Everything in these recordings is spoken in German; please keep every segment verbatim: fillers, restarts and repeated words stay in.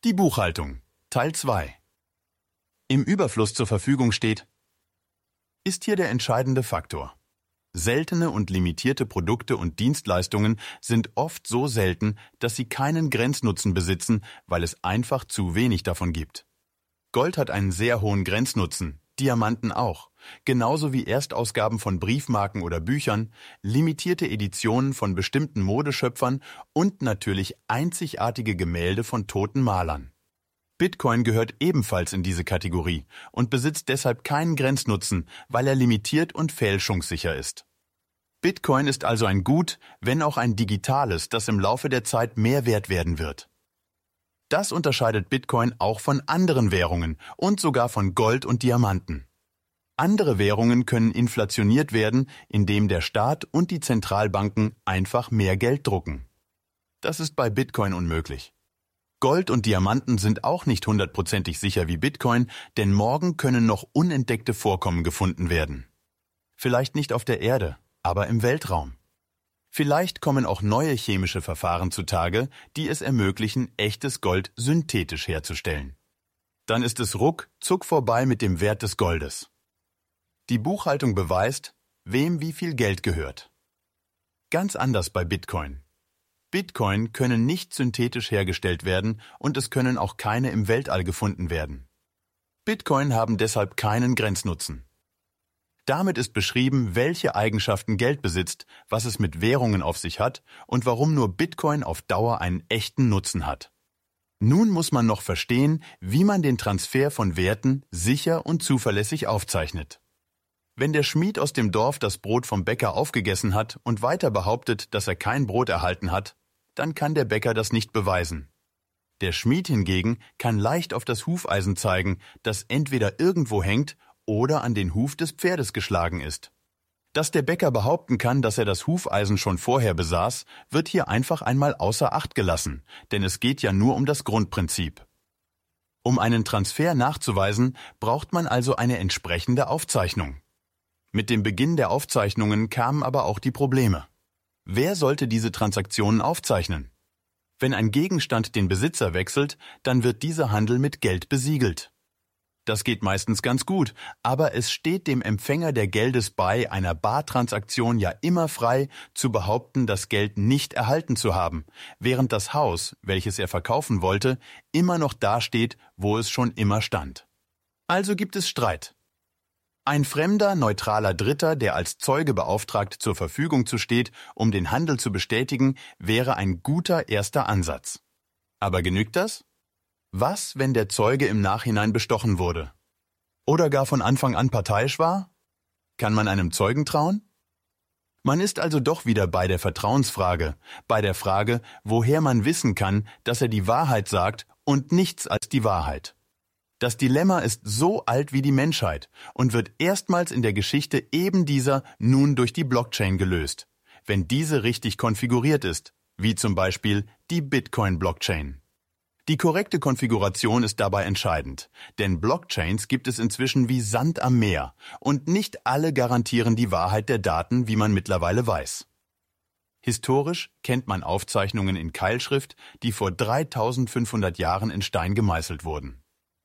Die Buchhaltung, Teil zwei. Im Überfluss zur Verfügung steht, ist hier der entscheidende Faktor. Seltene und limitierte Produkte und Dienstleistungen sind oft so selten, dass sie keinen Grenznutzen besitzen, weil es einfach zu wenig davon gibt. Gold hat einen sehr hohen Grenznutzen, Diamanten auch, genauso wie Erstausgaben von Briefmarken oder Büchern, limitierte Editionen von bestimmten Modeschöpfern und natürlich einzigartige Gemälde von toten Malern. Bitcoin gehört ebenfalls in diese Kategorie und besitzt deshalb keinen Grenznutzen, weil er limitiert und fälschungssicher ist. Bitcoin ist also ein Gut, wenn auch ein digitales, das im Laufe der Zeit mehr wert werden wird. Das unterscheidet Bitcoin auch von anderen Währungen und sogar von Gold und Diamanten. Andere Währungen können inflationiert werden, indem der Staat und die Zentralbanken einfach mehr Geld drucken. Das ist bei Bitcoin unmöglich. Gold und Diamanten sind auch nicht hundertprozentig sicher wie Bitcoin, denn morgen können noch unentdeckte Vorkommen gefunden werden. Vielleicht nicht auf der Erde, aber im Weltraum. Vielleicht kommen auch neue chemische Verfahren zutage, die es ermöglichen, echtes Gold synthetisch herzustellen. Dann ist es ruckzuck vorbei mit dem Wert des Goldes. Die Buchhaltung beweist, wem wie viel Geld gehört. Ganz anders bei Bitcoin. Bitcoin können nicht synthetisch hergestellt werden und es können auch keine im Weltall gefunden werden. Bitcoin haben deshalb keinen Grenznutzen. Damit ist beschrieben, welche Eigenschaften Geld besitzt, was es mit Währungen auf sich hat und warum nur Bitcoin auf Dauer einen echten Nutzen hat. Nun muss man noch verstehen, wie man den Transfer von Werten sicher und zuverlässig aufzeichnet. Wenn der Schmied aus dem Dorf das Brot vom Bäcker aufgegessen hat und weiter behauptet, dass er kein Brot erhalten hat, dann kann der Bäcker das nicht beweisen. Der Schmied hingegen kann leicht auf das Hufeisen zeigen, das entweder irgendwo hängt oder an den Huf des Pferdes geschlagen ist. Dass der Bäcker behaupten kann, dass er das Hufeisen schon vorher besaß, wird hier einfach einmal außer Acht gelassen, denn es geht ja nur um das Grundprinzip. Um einen Transfer nachzuweisen, braucht man also eine entsprechende Aufzeichnung. Mit dem Beginn der Aufzeichnungen kamen aber auch die Probleme. Wer sollte diese Transaktionen aufzeichnen? Wenn ein Gegenstand den Besitzer wechselt, dann wird dieser Handel mit Geld besiegelt. Das geht meistens ganz gut, aber es steht dem Empfänger der Geldes bei, einer Bartransaktion ja immer frei, zu behaupten, das Geld nicht erhalten zu haben, während das Haus, welches er verkaufen wollte, immer noch dasteht, wo es schon immer stand. Also gibt es Streit. Ein fremder, neutraler Dritter, der als Zeuge beauftragt zur Verfügung zu steht, um den Handel zu bestätigen, wäre ein guter erster Ansatz. Aber genügt das? Was, wenn der Zeuge im Nachhinein bestochen wurde? Oder gar von Anfang an parteiisch war? Kann man einem Zeugen trauen? Man ist also doch wieder bei der Vertrauensfrage, bei der Frage, woher man wissen kann, dass er die Wahrheit sagt und nichts als die Wahrheit. Das Dilemma ist so alt wie die Menschheit und wird erstmals in der Geschichte eben dieser nun durch die Blockchain gelöst, wenn diese richtig konfiguriert ist, wie zum Beispiel die Bitcoin-Blockchain. Die korrekte Konfiguration ist dabei entscheidend, denn Blockchains gibt es inzwischen wie Sand am Meer und nicht alle garantieren die Wahrheit der Daten, wie man mittlerweile weiß. Historisch kennt man Aufzeichnungen in Keilschrift, die vor dreitausendfünfhundert Jahren in Stein gemeißelt wurden.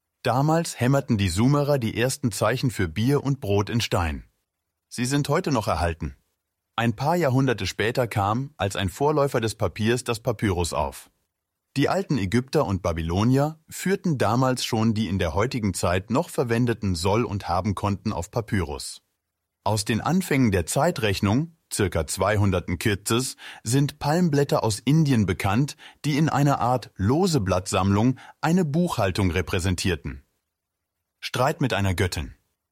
Damals hämmerten die Sumerer die ersten Zeichen für Bier und Brot in Stein. Sie sind heute noch erhalten. Ein paar Jahrhunderte später kam, als ein Vorläufer des Papiers, das Papyrus auf. Die alten Ägypter und Babylonier führten damals schon die in der heutigen Zeit noch verwendeten Soll- und Habenkonten auf Papyrus. Aus den Anfängen der Zeitrechnung, circa zweihundert Kirtzes, sind Palmblätter aus Indien bekannt, die in einer Art Loseblattsammlung eine Buchhaltung repräsentierten. Streit mit einer Göttin.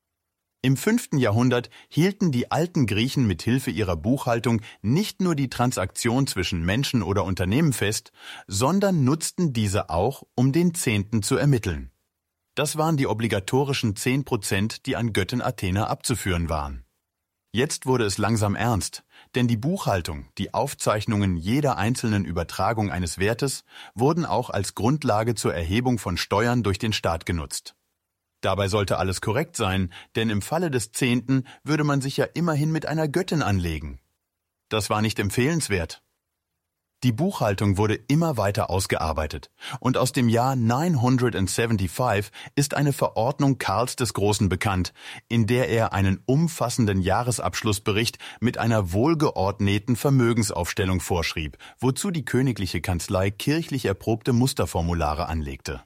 Im fünften Jahrhundert hielten die alten Griechen mit Hilfe ihrer Buchhaltung nicht nur die Transaktion zwischen Menschen oder Unternehmen fest, sondern nutzten diese auch, um den Zehnten zu ermitteln. Das waren die obligatorischen zehn Prozent, die an Göttin Athena abzuführen waren. Jetzt wurde es langsam ernst, denn die Buchhaltung, die Aufzeichnungen jeder einzelnen Übertragung eines Wertes wurden auch als Grundlage zur Erhebung von Steuern durch den Staat genutzt. Dabei sollte alles korrekt sein, denn im Falle des Zehnten würde man sich ja immerhin mit einer Göttin anlegen. Das war nicht empfehlenswert. Die Buchhaltung wurde immer weiter ausgearbeitet und aus dem Jahr neunhundertfünfundsiebzig ist eine Verordnung Karls des Großen bekannt, in der er einen umfassenden Jahresabschlussbericht mit einer wohlgeordneten Vermögensaufstellung vorschrieb, wozu die königliche Kanzlei kirchlich erprobte Musterformulare anlegte.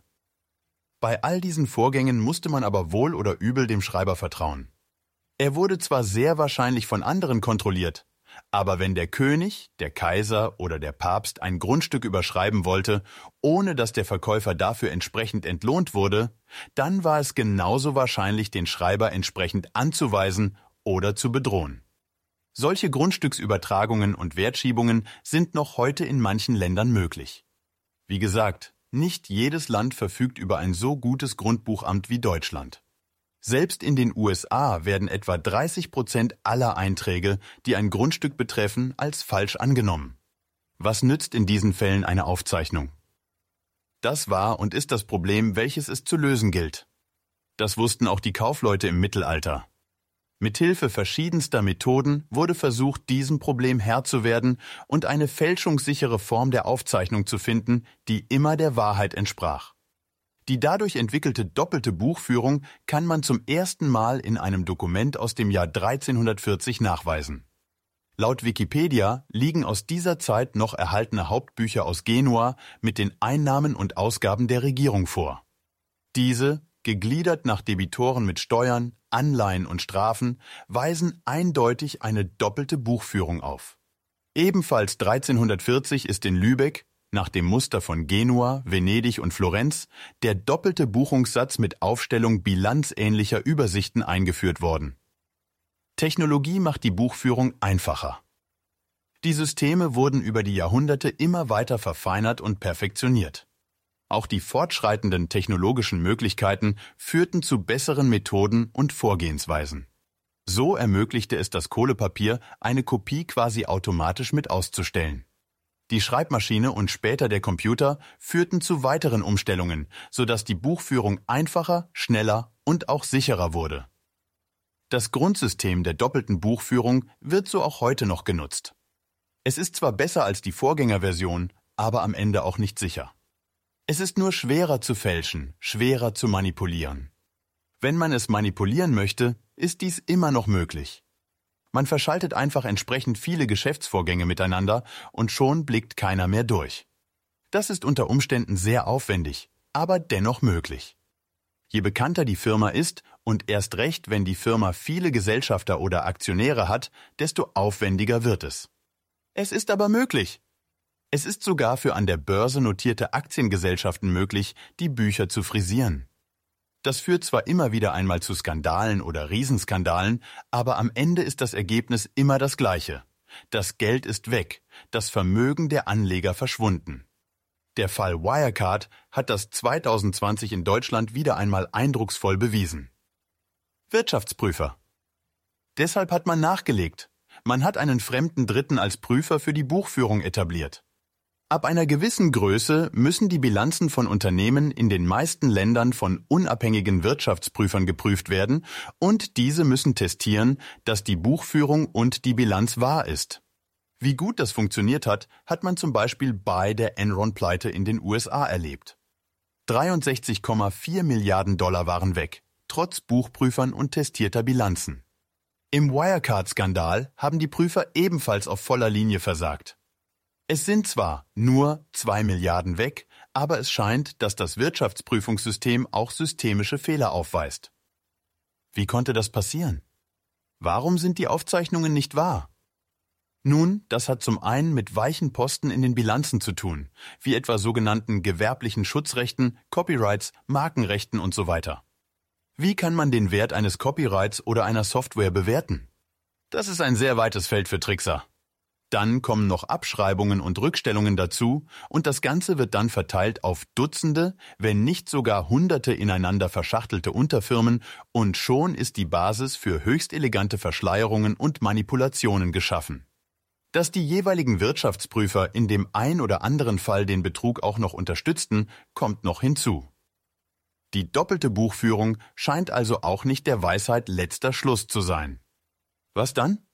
Bei all diesen Vorgängen musste man aber wohl oder übel dem Schreiber vertrauen. Er wurde zwar sehr wahrscheinlich von anderen kontrolliert, aber wenn der König, der Kaiser oder der Papst ein Grundstück überschreiben wollte, ohne dass der Verkäufer dafür entsprechend entlohnt wurde, dann war es genauso wahrscheinlich, den Schreiber entsprechend anzuweisen oder zu bedrohen. Solche Grundstücksübertragungen und Wertschiebungen sind noch heute in manchen Ländern möglich. Wie gesagt, nicht jedes Land verfügt über ein so gutes Grundbuchamt wie Deutschland. Selbst in den U S A werden etwa dreißig Prozent aller Einträge, die ein Grundstück betreffen, als falsch angenommen. Was nützt in diesen Fällen eine Aufzeichnung? Das war und ist das Problem, welches es zu lösen gilt. Das wussten auch die Kaufleute im Mittelalter. Mithilfe verschiedenster Methoden wurde versucht, diesem Problem Herr zu werden und eine fälschungssichere Form der Aufzeichnung zu finden, die immer der Wahrheit entsprach. Die dadurch entwickelte doppelte Buchführung kann man zum ersten Mal in einem Dokument aus dem Jahr dreizehnhundertvierzig nachweisen. Laut Wikipedia liegen aus dieser Zeit noch erhaltene Hauptbücher aus Genua mit den Einnahmen und Ausgaben der Regierung vor. Diese, gegliedert nach Debitoren mit Steuern, Anleihen und Strafen, weisen eindeutig eine doppelte Buchführung auf. Ebenfalls dreizehnhundertvierzig ist in Lübeck, nach dem Muster von Genua, Venedig und Florenz, der doppelte Buchungssatz mit Aufstellung bilanzähnlicher Übersichten eingeführt worden. Technologie macht die Buchführung einfacher. Die Systeme wurden über die Jahrhunderte immer weiter verfeinert und perfektioniert. Auch die fortschreitenden technologischen Möglichkeiten führten zu besseren Methoden und Vorgehensweisen. So ermöglichte es das Kohlepapier, eine Kopie quasi automatisch mit auszustellen. Die Schreibmaschine und später der Computer führten zu weiteren Umstellungen, sodass die Buchführung einfacher, schneller und auch sicherer wurde. Das Grundsystem der doppelten Buchführung wird so auch heute noch genutzt. Es ist zwar besser als die Vorgängerversion, aber am Ende auch nicht sicher. Es ist nur schwerer zu fälschen, schwerer zu manipulieren. Wenn man es manipulieren möchte, ist dies immer noch möglich. Man verschaltet einfach entsprechend viele Geschäftsvorgänge miteinander und schon blickt keiner mehr durch. Das ist unter Umständen sehr aufwendig, aber dennoch möglich. Je bekannter die Firma ist und erst recht, wenn die Firma viele Gesellschafter oder Aktionäre hat, desto aufwendiger wird es. Es ist aber möglich. Es ist sogar für an der Börse notierte Aktiengesellschaften möglich, die Bücher zu frisieren. Das führt zwar immer wieder einmal zu Skandalen oder Riesenskandalen, aber am Ende ist das Ergebnis immer das gleiche. Das Geld ist weg, das Vermögen der Anleger verschwunden. Der Fall Wirecard hat das zweitausendzwanzig in Deutschland wieder einmal eindrucksvoll bewiesen. Wirtschaftsprüfer. Deshalb hat man nachgelegt. Man hat einen fremden Dritten als Prüfer für die Buchführung etabliert. Ab einer gewissen Größe müssen die Bilanzen von Unternehmen in den meisten Ländern von unabhängigen Wirtschaftsprüfern geprüft werden und diese müssen testieren, dass die Buchführung und die Bilanz wahr ist. Wie gut das funktioniert hat, hat man zum Beispiel bei der Enron-Pleite in den U S A erlebt. dreiundsechzig Komma vier Milliarden Dollar waren weg, trotz Buchprüfern und testierter Bilanzen. Im Wirecard-Skandal haben die Prüfer ebenfalls auf voller Linie versagt. Es sind zwar nur zwei Milliarden weg, aber es scheint, dass das Wirtschaftsprüfungssystem auch systemische Fehler aufweist. Wie konnte das passieren? Warum sind die Aufzeichnungen nicht wahr? Nun, das hat zum einen mit weichen Posten in den Bilanzen zu tun, wie etwa sogenannten gewerblichen Schutzrechten, Copyrights, Markenrechten und so weiter. Wie kann man den Wert eines Copyrights oder einer Software bewerten? Das ist ein sehr weites Feld für Trickser. Dann kommen noch Abschreibungen und Rückstellungen dazu und das Ganze wird dann verteilt auf Dutzende, wenn nicht sogar Hunderte ineinander verschachtelte Unterfirmen und schon ist die Basis für höchst elegante Verschleierungen und Manipulationen geschaffen. Dass die jeweiligen Wirtschaftsprüfer in dem ein oder anderen Fall den Betrug auch noch unterstützten, kommt noch hinzu. Die doppelte Buchführung scheint also auch nicht der Weisheit letzter Schluss zu sein. Was dann?